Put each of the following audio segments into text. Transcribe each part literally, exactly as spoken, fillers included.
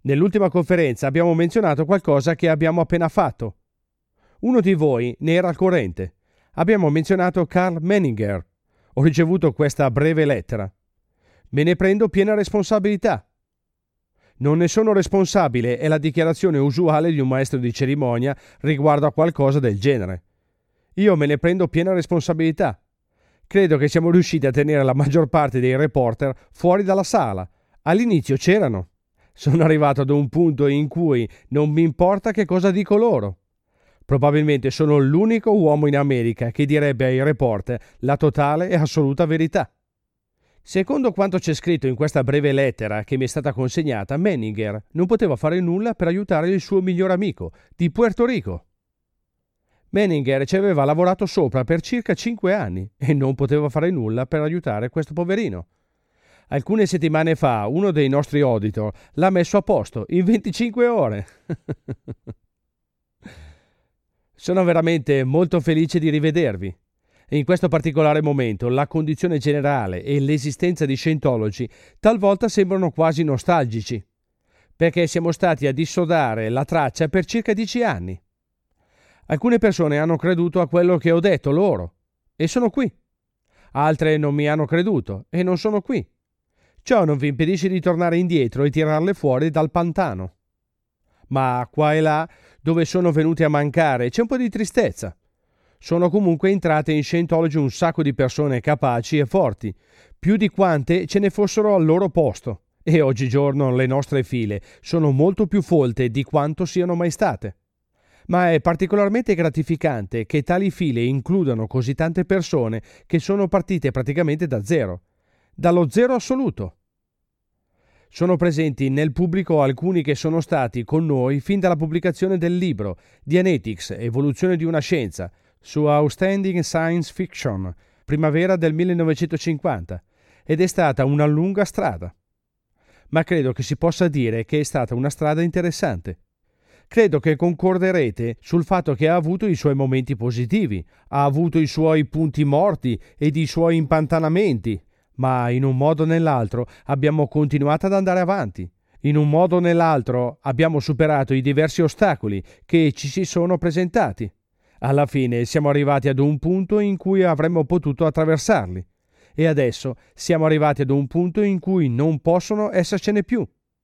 Nell'ultima conferenza abbiamo menzionato qualcosa che abbiamo appena fatto. Uno di voi ne era al corrente. Abbiamo menzionato Karl Menninger. Ho ricevuto questa breve lettera. Me ne prendo piena responsabilità. Non ne sono responsabile è la dichiarazione usuale di un maestro di cerimonia riguardo a qualcosa del genere. Io me ne prendo piena responsabilità. Credo che siamo riusciti a tenere la maggior parte dei reporter fuori dalla sala. All'inizio c'erano. Sono arrivato ad un punto in cui non mi importa che cosa dico loro. Probabilmente sono l'unico uomo in America che direbbe ai reporter la totale e assoluta verità. Secondo quanto c'è scritto in questa breve lettera che mi è stata consegnata, Menninger non poteva fare nulla per aiutare il suo miglior amico di Puerto Rico. Menninger ci aveva lavorato sopra per circa cinque anni e non poteva fare nulla per aiutare questo poverino. Alcune settimane fa uno dei nostri auditor l'ha messo a posto in venticinque ore. Sono veramente molto felice di rivedervi. In questo particolare momento la condizione generale e l'esistenza di Scientology talvolta sembrano quasi nostalgici, perché siamo stati a dissodare la traccia per circa dieci anni. Alcune persone hanno creduto a quello che ho detto loro e sono qui. Altre non mi hanno creduto e non sono qui. Ciò non vi impedisce di tornare indietro e tirarle fuori dal pantano. Ma qua e là, dove sono venuti a mancare, c'è un po' di tristezza. Sono comunque entrate in Scientology un sacco di persone capaci e forti, più di quante ce ne fossero al loro posto, e oggigiorno le nostre file sono molto più folte di quanto siano mai state. Ma è particolarmente gratificante che tali file includano così tante persone che sono partite praticamente da zero, dallo zero assoluto. Sono presenti nel pubblico alcuni che sono stati con noi fin dalla pubblicazione del libro Dianetics, Evoluzione di una scienza, su Outstanding Science Fiction, primavera del millenovecentocinquanta, ed è stata una lunga strada. Ma credo che si possa dire che è stata una strada interessante. Credo che concorderete sul fatto che ha avuto i suoi momenti positivi, ha avuto i suoi punti morti ed i suoi impantanamenti, ma in un modo o nell'altro abbiamo continuato ad andare avanti. In un modo o nell'altro abbiamo superato i diversi ostacoli che ci si sono presentati. Alla fine siamo arrivati ad un punto in cui avremmo potuto attraversarli. E adesso siamo arrivati ad un punto in cui non possono essercene più.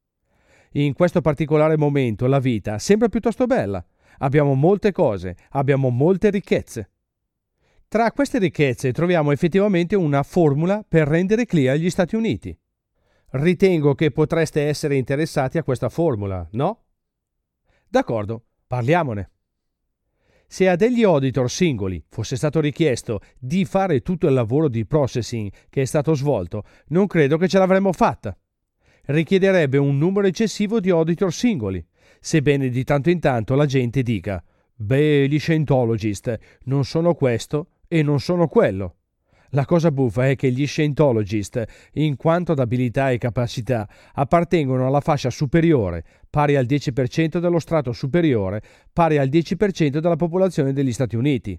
In questo particolare momento la vita sembra piuttosto bella. Abbiamo molte cose, abbiamo molte ricchezze. Tra queste ricchezze troviamo effettivamente una formula per rendere clear gli Stati Uniti. Ritengo che potreste essere interessati a questa formula, no? D'accordo, parliamone. Se a degli auditor singoli fosse stato richiesto di fare tutto il lavoro di processing che è stato svolto, non credo che ce l'avremmo fatta. Richiederebbe un numero eccessivo di auditor singoli, sebbene di tanto in tanto la gente dica «Beh, gli Scientologist non sono questo e non sono quello». La cosa buffa è che gli Scientologist, in quanto ad abilità e capacità, appartengono alla fascia superiore, pari al dieci per cento dello strato superiore, pari al dieci per cento della popolazione degli Stati Uniti.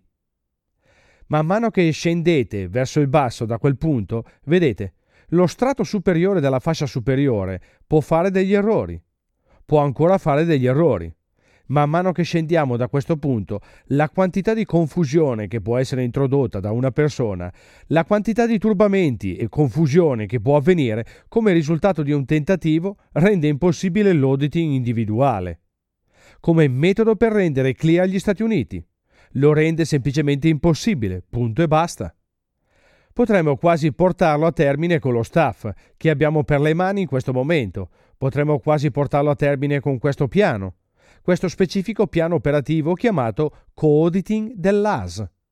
Man mano che scendete verso il basso da quel punto, vedete, lo strato superiore della fascia superiore può fare degli errori, può ancora fare degli errori. Man mano che scendiamo da questo punto, la quantità di confusione che può essere introdotta da una persona, la quantità di turbamenti e confusione che può avvenire come risultato di un tentativo rende impossibile l'auditing individuale. Come metodo per rendere clear gli Stati Uniti, lo rende semplicemente impossibile, punto e basta. Potremmo quasi portarlo a termine con lo staff che abbiamo per le mani in questo momento, potremmo quasi portarlo a termine con questo piano. Questo specifico piano operativo chiamato co-auditing dell'A S.